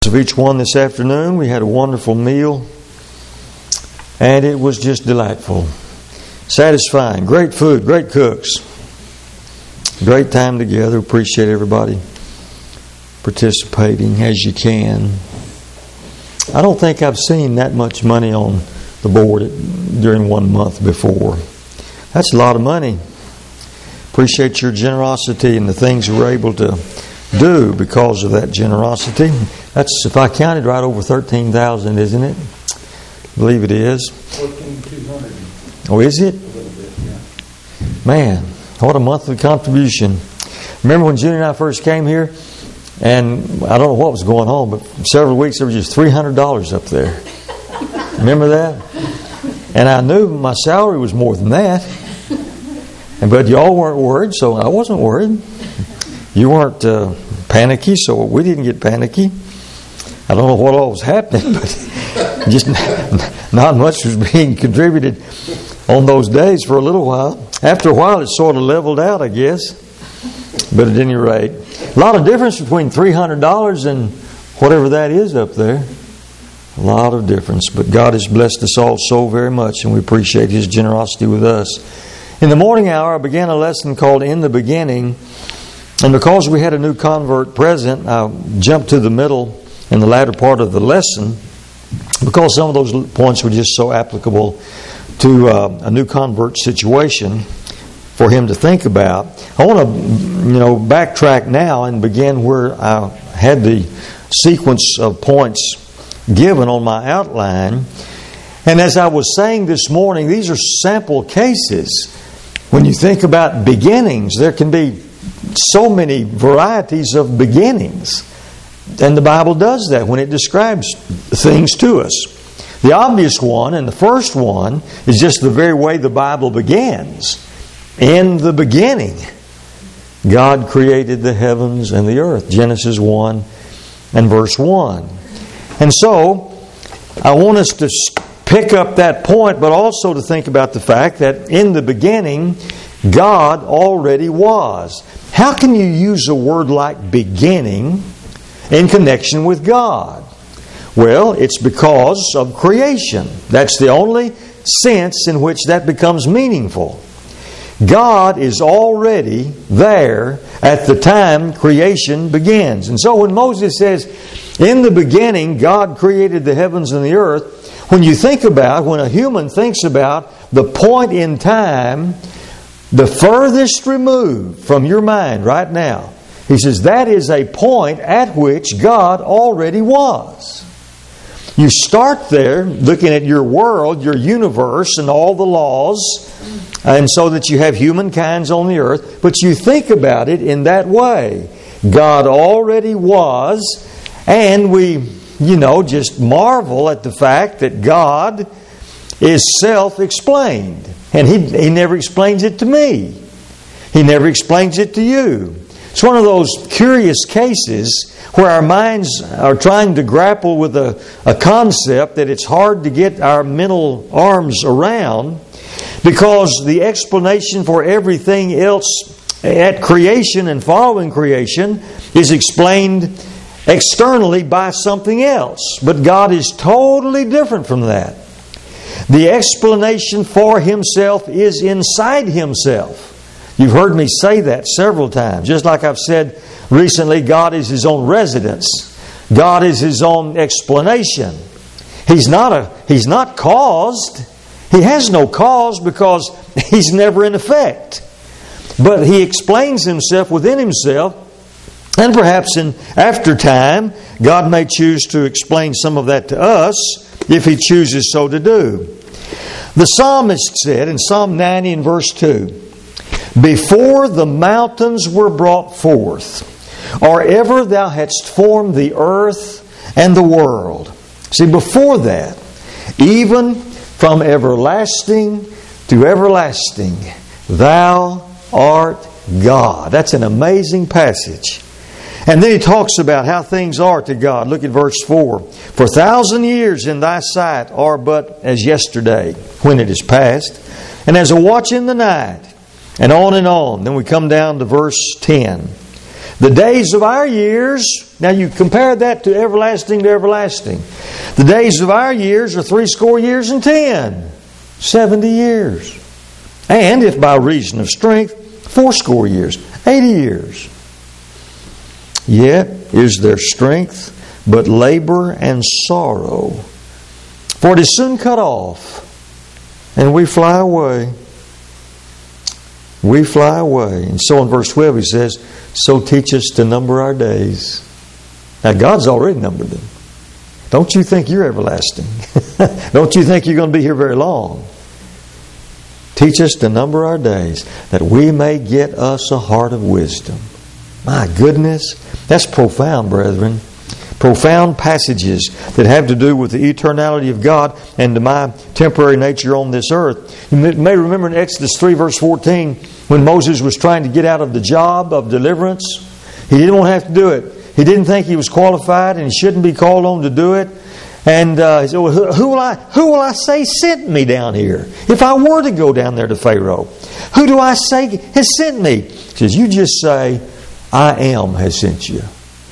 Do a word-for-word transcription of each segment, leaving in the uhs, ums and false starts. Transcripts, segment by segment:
Of each one this afternoon. We had a wonderful meal, and it was just delightful, satisfying, great food, great cooks, great time together. Appreciate everybody participating as you can. I don't think I've seen that much money on the board during one month before. That's a lot of money. Appreciate your generosity and the things we're able to do because of that generosity. That's, if I counted right, over thirteen thousand, isn't it? I believe it is. fourteen two hundred. Oh, is it? A little bit, yeah. Man, what a monthly contribution. Remember when Judy and I first came here, and I don't know what was going on, but for several weeks there was just three hundred dollars up there. Remember that? And I knew my salary was more than that. And But y'all weren't worried, so I wasn't worried. You weren't uh, panicky, so we didn't get panicky. I don't know what all was happening, but just not much was being contributed on those days for a little while. After a while, it sort of leveled out, I guess. But at any rate, a lot of difference between three hundred dollars and whatever that is up there. A lot of difference. But God has blessed us all so very much, and we appreciate His generosity with us. In the morning hour, I began a lesson called In the Beginning. And because we had a new convert present, I jumped to the middle and the latter part of the lesson because some of those points were just so applicable to uh, a new convert situation for him to think about. I want to, you know, backtrack now and begin where I had the sequence of points given on my outline. And as I was saying this morning, these are sample cases. When you think about beginnings, there can be so many varieties of beginnings. And the Bible does that when it describes things to us. The obvious one, and the first one, is just the very way the Bible begins. In the beginning, God created the heavens and the earth. Genesis one and verse one. And so, I want us to pick up that point, but also to think about the fact that in the beginning, God already was. How can you use a word like beginning in connection with God? Well, it's because of creation. That's the only sense in which that becomes meaningful. God is already there at the time creation begins. And so when Moses says, in the beginning God created the heavens and the earth, when you think about, when a human thinks about the point in time the furthest removed from your mind right now, he says that is a point at which God already was. You start there looking at your world, your universe, and all the laws, and so that you have humankinds on the earth, but you think about it in that way. God already was, and we, you know, just marvel at the fact that God is self-explained. And he, he never explains it to me. He never explains it to you. It's one of those curious cases where our minds are trying to grapple with a, a concept that it's hard to get our mental arms around, because the explanation for everything else at creation and following creation is explained externally by something else. But God is totally different from that. The explanation for Himself is inside Himself. You've heard me say that several times. Just like I've said recently, God is His own residence. God is His own explanation. He's not a, He's not caused. He has no cause because He's never in effect. But He explains Himself within Himself. And perhaps in after time, God may choose to explain some of that to us if He chooses so to do. The psalmist said in Psalm ninety and verse two, before the mountains were brought forth, or ever thou hadst formed the earth and the world. See, before that, even from everlasting to everlasting, thou art God. That's an amazing passage. And then he talks about how things are to God. Look at verse four. For a thousand years in thy sight are but as yesterday, when it is past, and as a watch in the night, and on and on. Then we come down to verse ten. The days of our years Now you compare that to everlasting to everlasting. The days of our years are three score years and ten. Seventy years. And if by reason of strength, four score years. Eighty years. Yet is there strength, but labor and sorrow. For it is soon cut off, and we fly away. We fly away. And so in verse twelve he says, so teach us to number our days. Now God's already numbered them. Don't you think you're everlasting? Don't you think you're going to be here very long? Teach us to number our days, that we may get us a heart of wisdom. My goodness, that's profound, brethren. Profound passages that have to do with the eternality of God and to my temporary nature on this earth. You may remember in Exodus three verse fourteen when Moses was trying to get out of the job of deliverance. He didn't want to have to do it. He didn't think he was qualified and he shouldn't be called on to do it. And uh, he said, well, who, who will I who will I say sent me down here? If I were to go down there to Pharaoh, who do I say has sent me? He says, you just say, I am has sent you.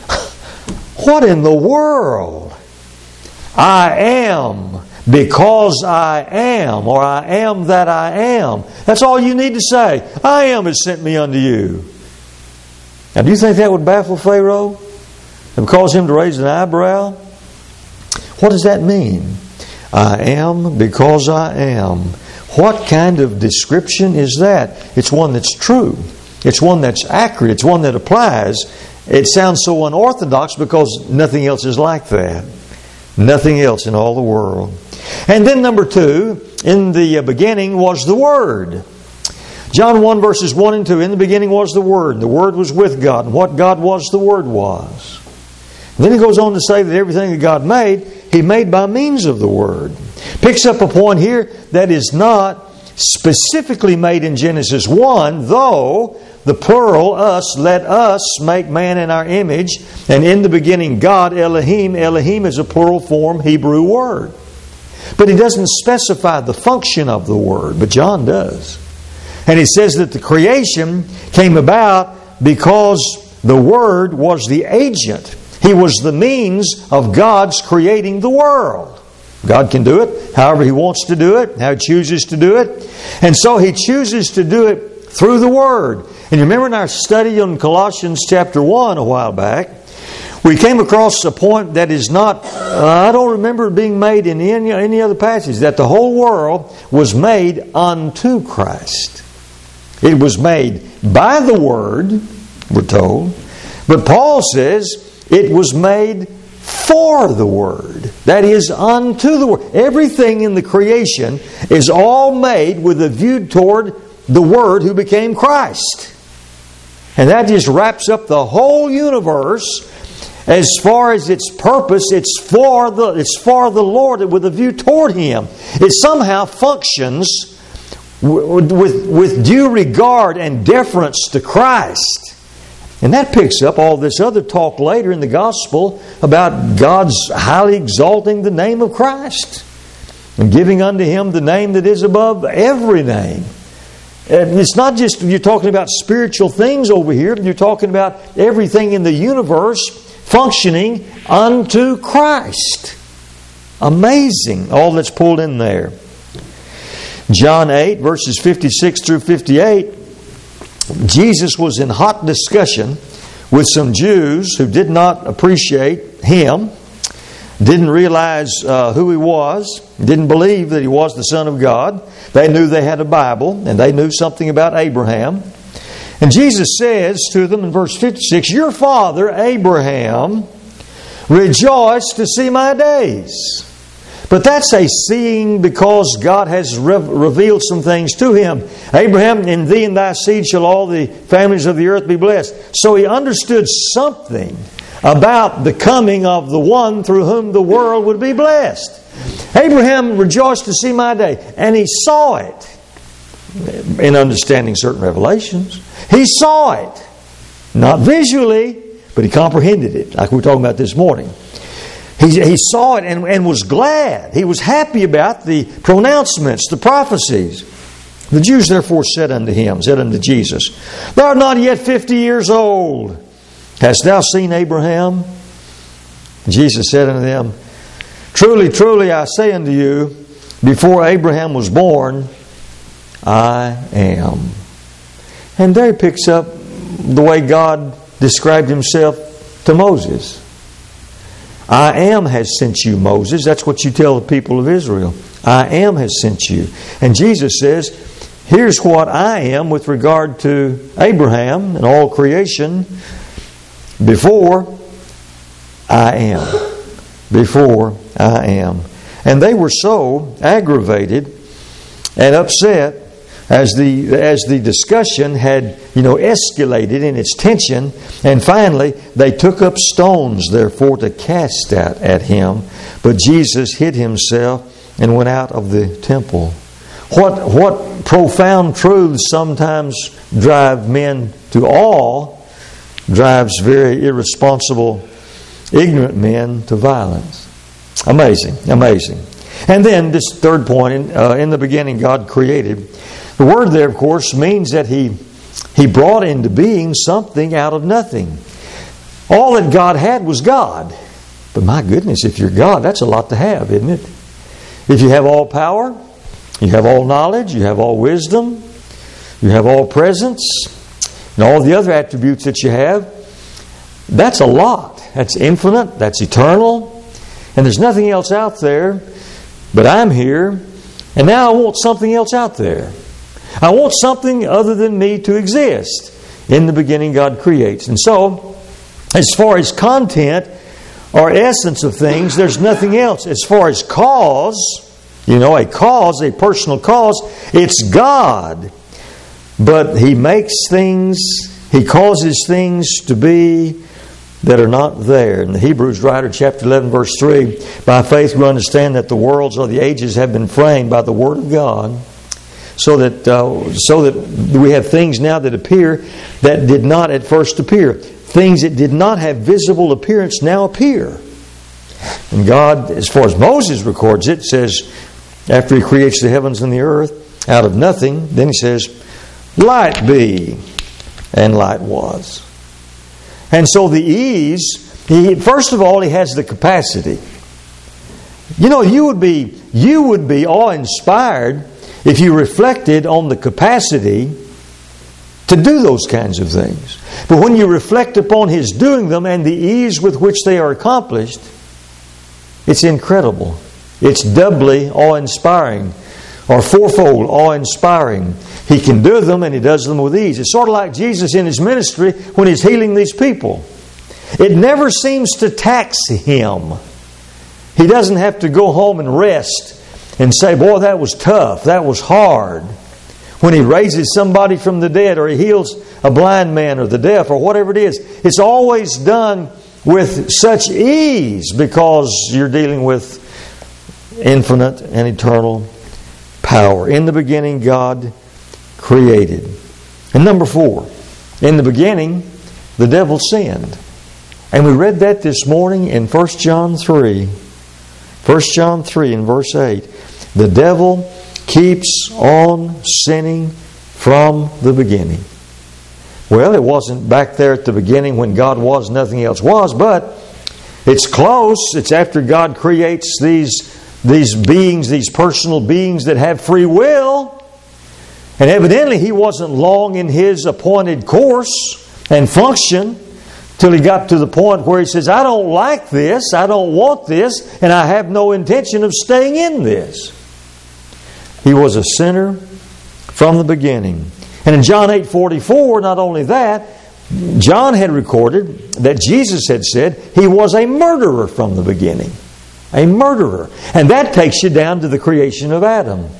What in the world? I am because I am, or I am that I am. That's all you need to say. I am has sent me unto you. Now, do you think that would baffle Pharaoh and cause him to raise an eyebrow? What does that mean? I am because I am. What kind of description is that? It's one that's true. It's one that's accurate. It's one that applies. It sounds so unorthodox because nothing else is like that. Nothing else in all the world. And then number two, in the beginning was the Word. John one verses one and two, in the beginning was the Word. The Word was with God. And what God was, the Word was. And then he goes on to say that everything that God made, He made by means of the Word. Picks up a point here that is not specifically made in Genesis one, though the plural, us, let us make man in our image. And in the beginning, God, Elohim. Elohim is a plural form Hebrew word. But he doesn't specify the function of the word, but John does. And he says that the creation came about because the Word was the agent. He was the means of God's creating the world. God can do it however He wants to do it, how He chooses to do it. And so He chooses to do it through the Word. And you remember in our study on Colossians chapter one a while back, we came across a point that is not, uh, I don't remember it being made in any, any other passage, that the whole world was made unto Christ. It was made by the Word, we're told. But Paul says it was made for the Word. That is, unto the Word. Everything in the creation is all made with a view toward the Word who became Christ. And that just wraps up the whole universe. As far as its purpose, it's for the it's for the Lord with a view toward Him. It somehow functions with, with, with due regard and deference to Christ. And that picks up all this other talk later in the gospel about God's highly exalting the name of Christ and giving unto Him the name that is above every name. And it's not just you're talking about spiritual things over here, but you're talking about everything in the universe functioning unto Christ. Amazing, all that's pulled in there. John eight, verses fifty-six through fifty-eight, Jesus was in hot discussion with some Jews who did not appreciate Him, didn't realize uh, who He was, didn't believe that He was the Son of God. They knew they had a Bible, and they knew something about Abraham. And Jesus says to them in verse fifty-six, your father Abraham rejoiced to see my days. But that's a seeing because God has re- revealed some things to him. Abraham, in thee and thy seed shall all the families of the earth be blessed. So he understood something about the coming of the one through whom the world would be blessed. Abraham rejoiced to see my day, and he saw it in understanding certain revelations. He saw it, not visually, but he comprehended it, like we were talking about this morning. He, he saw it and, and was glad. He was happy about the pronouncements, the prophecies. The Jews therefore said unto him, said unto Jesus, thou art not yet fifty years old. Hast thou seen Abraham? Jesus said unto them, Truly, truly, I say unto you, before Abraham was born, I am. And there he picks up the way God described Himself to Moses. I am has sent you, Moses. That's what you tell the people of Israel. I am has sent you. And Jesus says, here's what I am with regard to Abraham and all creation. Before I am. Before I am. And they were so aggravated and upset as the as the discussion had, you know, escalated in its tension, and finally they took up stones, therefore, to cast at, at him. But Jesus hid himself and went out of the temple. What what profound truths sometimes drive men to awe, drives very irresponsible, ignorant men to violence. Amazing, amazing. And then this third point, in, uh, in the beginning God created. The word there, of course, means that He He brought into being something out of nothing. All that God had was God. But my goodness, if you're God, that's a lot to have, isn't it? If you have all power, you have all knowledge, you have all wisdom, you have all presence, and all the other attributes that you have, that's a lot. That's infinite, that's eternal, and there's nothing else out there. But I'm here, and now I want something else out there. I want something other than me to exist. In the beginning, God creates. And so, as far as content or essence of things, there's nothing else. As far as cause, you know, a cause, a personal cause, it's God. But He makes things, He causes things to be that are not there. In the Hebrews writer, chapter eleven, verse three, by faith we understand that the worlds or the ages have been framed by the Word of God, so that uh, so that we have things now that appear that did not at first appear. Things that did not have visible appearance now appear. And God, as far as Moses records it, says, after He creates the heavens and the earth out of nothing, then He says, light be, and light was. And so the ease, he, first of all, He has the capacity. You know, you would be you would be awe-inspired if you reflected on the capacity to do those kinds of things. But when you reflect upon His doing them and the ease with which they are accomplished, it's incredible. It's doubly awe-inspiring, or fourfold awe-inspiring. He can do them, and He does them with ease. It's sort of like Jesus in His ministry when He's healing these people. It never seems to tax Him. He doesn't have to go home and rest and say, boy, that was tough, that was hard. When He raises somebody from the dead, or He heals a blind man or the deaf, or whatever it is, it's always done with such ease because you're dealing with infinite and eternal power. In the beginning, God created. And number four, in the beginning, the devil sinned. And we read that this morning in First John three. First John three and verse eight. The devil keeps on sinning from the beginning. Well, it wasn't back there at the beginning when God was, nothing else was, but it's close. It's after God creates these, these beings, these personal beings that have free will. And evidently He wasn't long in His appointed course and function till He got to the point where He says, I don't like this, I don't want this, and I have no intention of staying in this. He was a sinner from the beginning. And in John eight forty-four, not only that, John had recorded that Jesus had said He was a murderer from the beginning. A murderer. And that takes you down to the creation of Adam.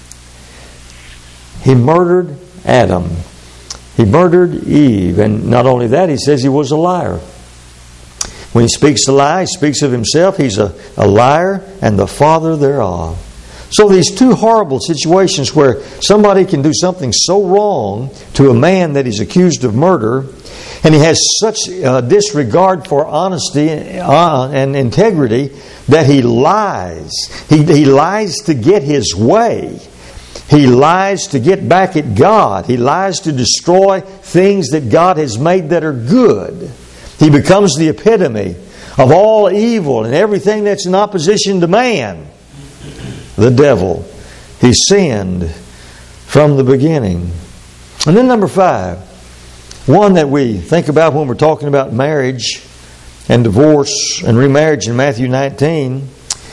He murdered Adam. He murdered Eve. And not only that, he says he was a liar. When he speaks a lie, he speaks of himself. He's a, a liar and the father thereof. So these two horrible situations where somebody can do something so wrong to a man that he's accused of murder, and he has such uh, disregard for honesty uh, and integrity that he lies. He, he lies to get his way. He lies to get back at God. He lies to destroy things that God has made that are good. He becomes the epitome of all evil and everything that's in opposition to man, the devil. He sinned from the beginning. And then number five, one that we think about when we're talking about marriage and divorce and remarriage in Matthew nineteen.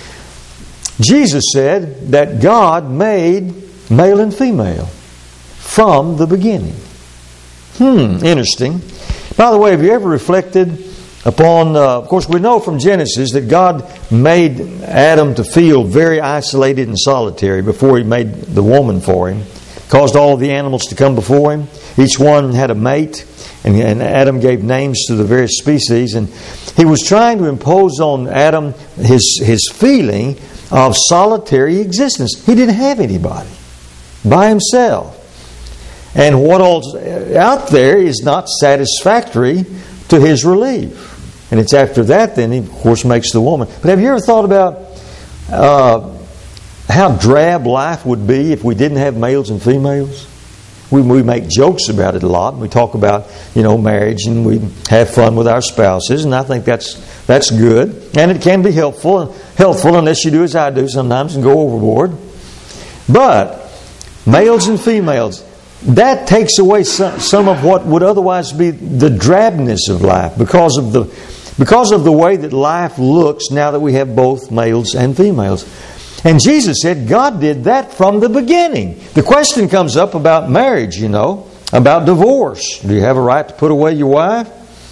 Jesus said that God made male and female from the beginning. Hmm, interesting. By the way, have you ever reflected upon, uh, of course we know from Genesis that God made Adam to feel very isolated and solitary before He made the woman for him. Caused all of the animals to come before him. Each one had a mate, and, and Adam gave names to the various species. And He was trying to impose on Adam his, his feeling of solitary existence. He didn't have anybody by himself. And what all's out there is not satisfactory to his relief. And it's after that then He, of course, makes the woman. But have you ever thought about uh, how drab life would be if we didn't have males and females? We, we make jokes about it a lot. We talk about, you know, marriage, and we have fun with our spouses, and I think that's that's good. And it can be helpful, helpful unless you do as I do sometimes and go overboard. But males and females, that takes away some, some of what would otherwise be the drabness of life because of the because of the way that life looks now that we have both males and females. And Jesus said God did that from the beginning. The question comes up about marriage, you know, about divorce. Do you have a right to put away your wife?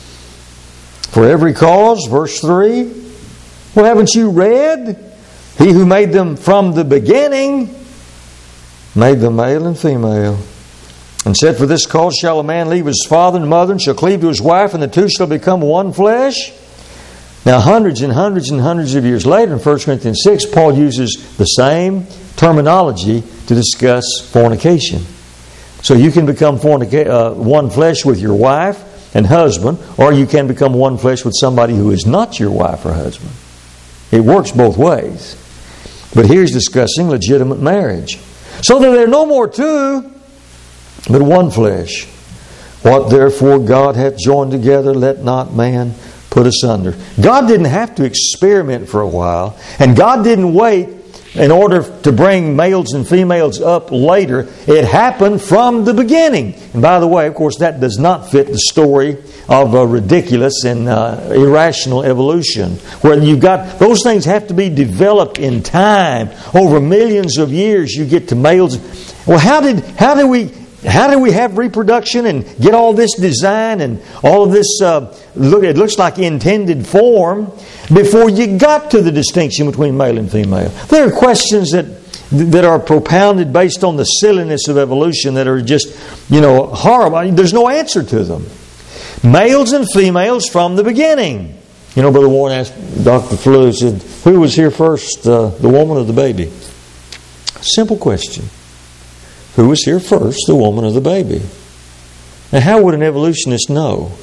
For every cause, verse three. Well, haven't you read? He who made them from the beginning made them male and female. And said, for this cause shall a man leave his father and mother, and shall cleave to his wife, and the two shall become one flesh. Now, hundreds and hundreds and hundreds of years later, in First Corinthians six, Paul uses the same terminology to discuss fornication. So you can become fornica- uh, one flesh with your wife and husband, or you can become one flesh with somebody who is not your wife or husband. It works both ways. But here's discussing legitimate marriage. So that there are no more two, but one flesh. What therefore God hath joined together, let not man put asunder. God didn't have to experiment for a while, and God didn't wait in order to bring males and females up later. It happened from the beginning. And by the way, of course, that does not fit the story of a ridiculous and uh, irrational evolution, where you've got those things have to be developed in time over millions of years. You get to males. Well, how did how did we? How do we have reproduction and get all this design and all of this, uh, look, it looks like intended form, before you got to the distinction between male and female? There are questions that that are propounded based on the silliness of evolution that are just, you know, horrible. There's no answer to them. Males and females from the beginning. You know, Brother Warren asked Doctor Flew, said, who was here first, uh, the woman or the baby? Simple question. Who was here first, the woman or the baby? Now, how would an evolutionist know?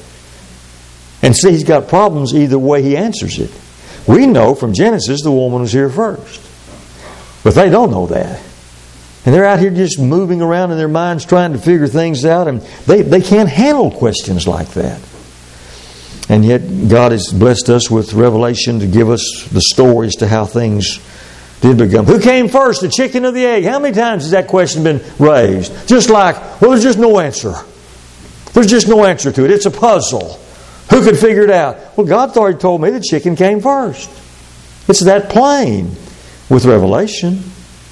And see, he's got problems either way he answers it. We know from Genesis the woman was here first. But they don't know that. And they're out here just moving around in their minds trying to figure things out, and they, they can't handle questions like that. And yet God has blessed us with revelation to give us the stories to how things did become. Who came first, the chicken or the egg? How many times has that question been raised? Just like, well, there's just no answer. There's just no answer to it. It's a puzzle. Who could figure it out? Well, God already told me the chicken came first. It's that plain with revelation.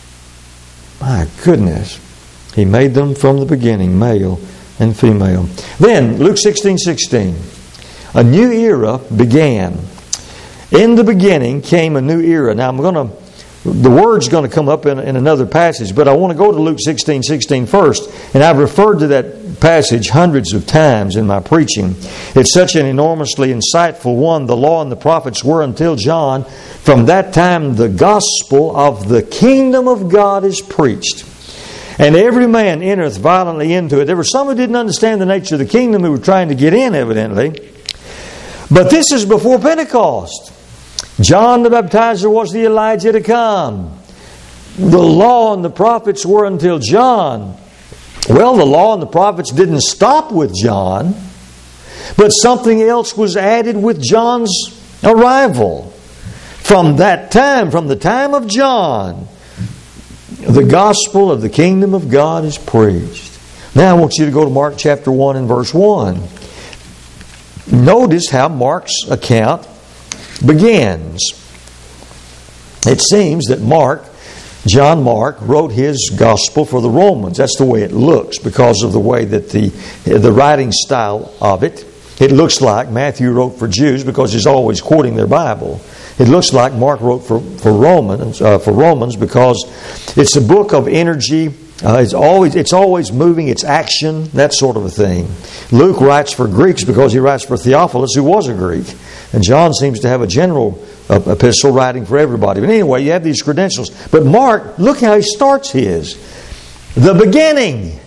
My goodness. He made them from the beginning, male and female. Then, Luke sixteen sixteen. A new era began. In the beginning came a new era. Now, I'm going to The word's going to come up in, in another passage, but I want to go to Luke sixteen sixteen first. And I've referred to that passage hundreds of times in my preaching. It's such an enormously insightful one. The law and the prophets were until John. From that time the gospel of the kingdom of God is preached. And every man entereth violently into it. There were some who didn't understand the nature of the kingdom who were trying to get in, evidently. But this is before Pentecost. John the Baptizer was the Elijah to come. The law and the prophets were until John. Well, the law and the prophets didn't stop with John, but something else was added with John's arrival. From that time, from the time of John, the gospel of the kingdom of God is preached. Now I want you to go to Mark chapter one and verse one. Notice how Mark's account begins. It seems that Mark, John Mark, wrote his gospel for the Romans. That's the way it looks because of the way that the, the writing style of it. It looks like Matthew wrote for Jews because he's always quoting their Bible. It looks like Mark wrote for, for Romans uh, for Romans because it's a book of energy. Uh, it's always it's always moving. It's action, that sort of a thing. Luke writes for Greeks because he writes for Theophilus, who was a Greek, and John seems to have a general uh, epistle writing for everybody. But anyway, you have these credentials. But Mark, look how he starts his: the beginning,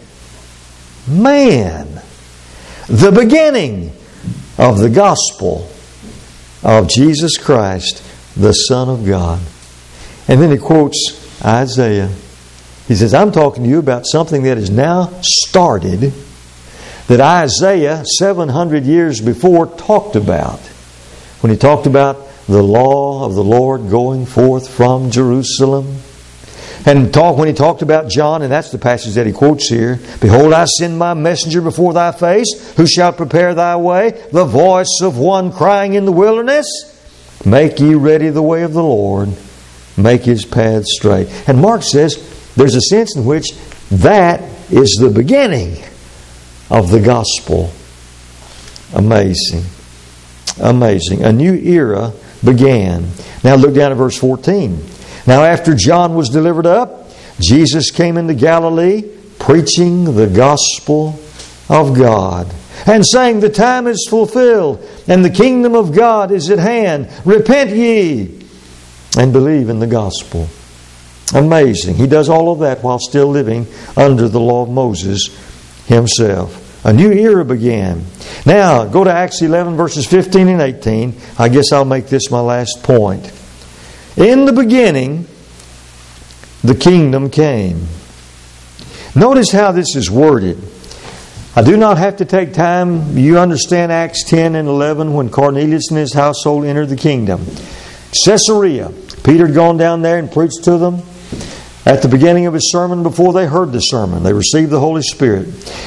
man, the beginning of the gospel of Jesus Christ, the Son of God. And then he quotes Isaiah. He says, I'm talking to you about something that is now started, that Isaiah, seven hundred years before, talked about. When he talked about the law of the Lord going forth from Jerusalem. And talk when he talked about John, and that's the passage that he quotes here. Behold, I send my messenger before thy face, who shall prepare thy way, the voice of one crying in the wilderness, make ye ready the way of the Lord, make his paths straight. And Mark says there's a sense in which that is the beginning of the gospel. Amazing. Amazing. A new era began. Now look down at verse fourteen. Now after John was delivered up, Jesus came into Galilee, preaching the gospel of God, and saying, the time is fulfilled, and the kingdom of God is at hand. Repent ye, and believe in the gospel. Amazing. He does all of that while still living under the law of Moses himself. A new era began. Now, go to Acts eleven, verses fifteen and eighteen. I guess I'll make this my last point. In the beginning, the kingdom came. Notice how this is worded. I do not have to take time. You understand Acts ten and eleven when Cornelius and his household entered the kingdom. Caesarea. Peter had gone down there and preached to them at the beginning of his sermon before they heard the sermon. They received the Holy Spirit.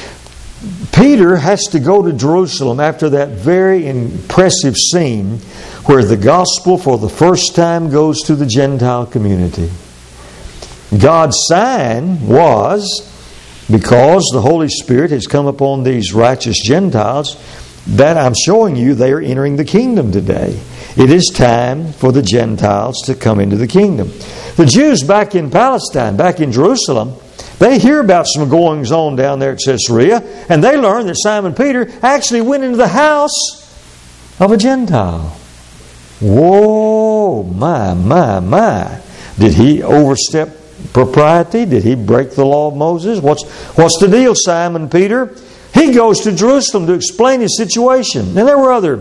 Peter has to go to Jerusalem after that very impressive scene where the gospel for the first time goes to the Gentile community. God's sign was, because the Holy Spirit has come upon these righteous Gentiles, that I'm showing you they are entering the kingdom today. It is time for the Gentiles to come into the kingdom. The Jews back in Palestine, back in Jerusalem, they hear about some goings on down there at Caesarea, and they learn that Simon Peter actually went into the house of a Gentile. Whoa, my, my, my. Did he overstep propriety? Did he break the law of Moses? What's, what's the deal, Simon Peter? He goes to Jerusalem to explain his situation. And there were other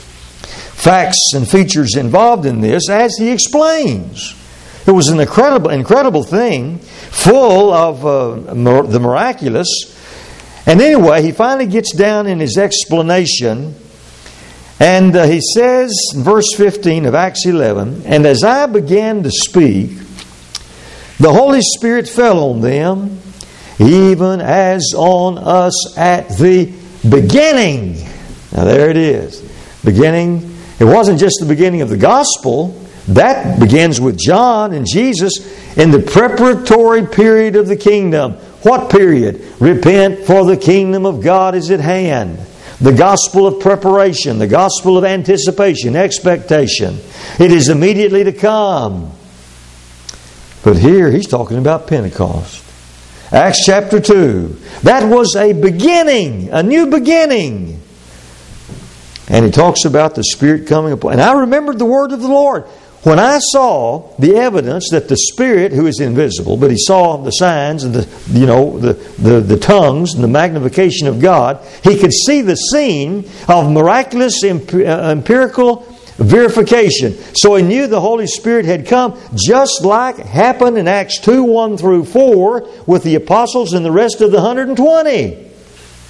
facts and features involved in this as he explains. It was an incredible, incredible thing, full of uh, the miraculous. And anyway, he finally gets down in his explanation, and uh, he says in verse fifteen of Acts eleven, and as I began to speak, the Holy Spirit fell on them, even as on us at the beginning. Now there it is. Beginning. It wasn't just the beginning of the gospel. That begins with John and Jesus in the preparatory period of the kingdom. What period? Repent, for the kingdom of God is at hand. The gospel of preparation, the gospel of anticipation, expectation. It is immediately to come. But here he's talking about Pentecost. Acts chapter two. That was a beginning, a new beginning. And he talks about the Spirit coming upon. And I remembered the word of the Lord. When I saw the evidence that the Spirit, who is invisible, but he saw the signs and the, you know, the, the, the tongues and the magnification of God, he could see the scene of miraculous empirical verification. So he knew the Holy Spirit had come, just like happened in Acts two, one through four with the apostles and the rest of the one hundred twenty.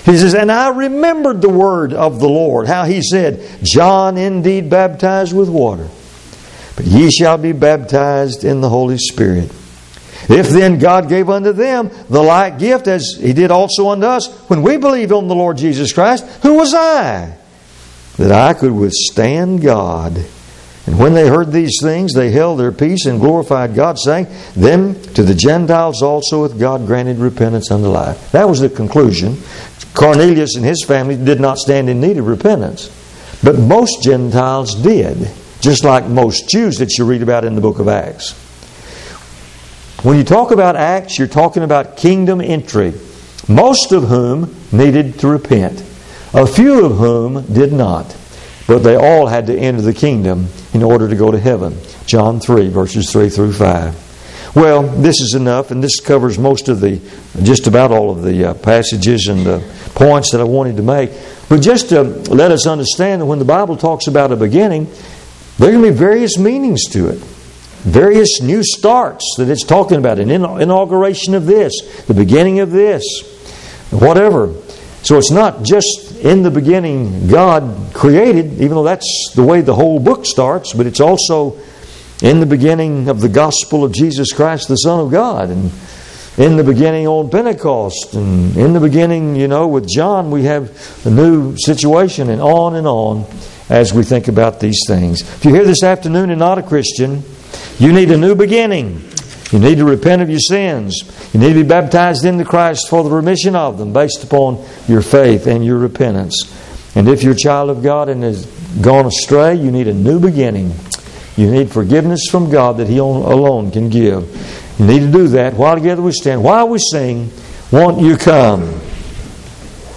He says, and I remembered the word of the Lord, how He said, John indeed baptized with water, but ye shall be baptized in the Holy Spirit. If then God gave unto them the like gift as He did also unto us, when we believed on the Lord Jesus Christ, who was I, that I could withstand God? And when they heard these things, they held their peace and glorified God, saying, then to the Gentiles also hath God granted repentance unto life. That was the conclusion. Cornelius and his family did not stand in need of repentance. But most Gentiles did, just like most Jews that you read about in the book of Acts. When you talk about Acts, you're talking about kingdom entry, most of whom needed to repent, a few of whom did not. But they all had to enter the kingdom in order to go to heaven. John three, verses three through five. Well, this is enough, and this covers most of the, just about all of the uh, passages and the points that I wanted to make. But just to let us understand that when the Bible talks about a beginning, there are going to be various meanings to it. Various new starts that it's talking about. An inauguration of this, the beginning of this, whatever. So it's not just in the beginning God created, even though that's the way the whole book starts, but it's also in the beginning of the gospel of Jesus Christ, the Son of God, and in the beginning on Pentecost, and in the beginning, you know, with John, we have a new situation, and on and on as we think about these things. If you're here this afternoon and not a Christian, you need a new beginning. You need to repent of your sins. You need to be baptized into Christ for the remission of them based upon your faith and your repentance. And if you're a child of God and has gone astray, you need a new beginning. You need forgiveness from God that He alone can give. You need to do that while together we stand, while we sing, Won't You Come?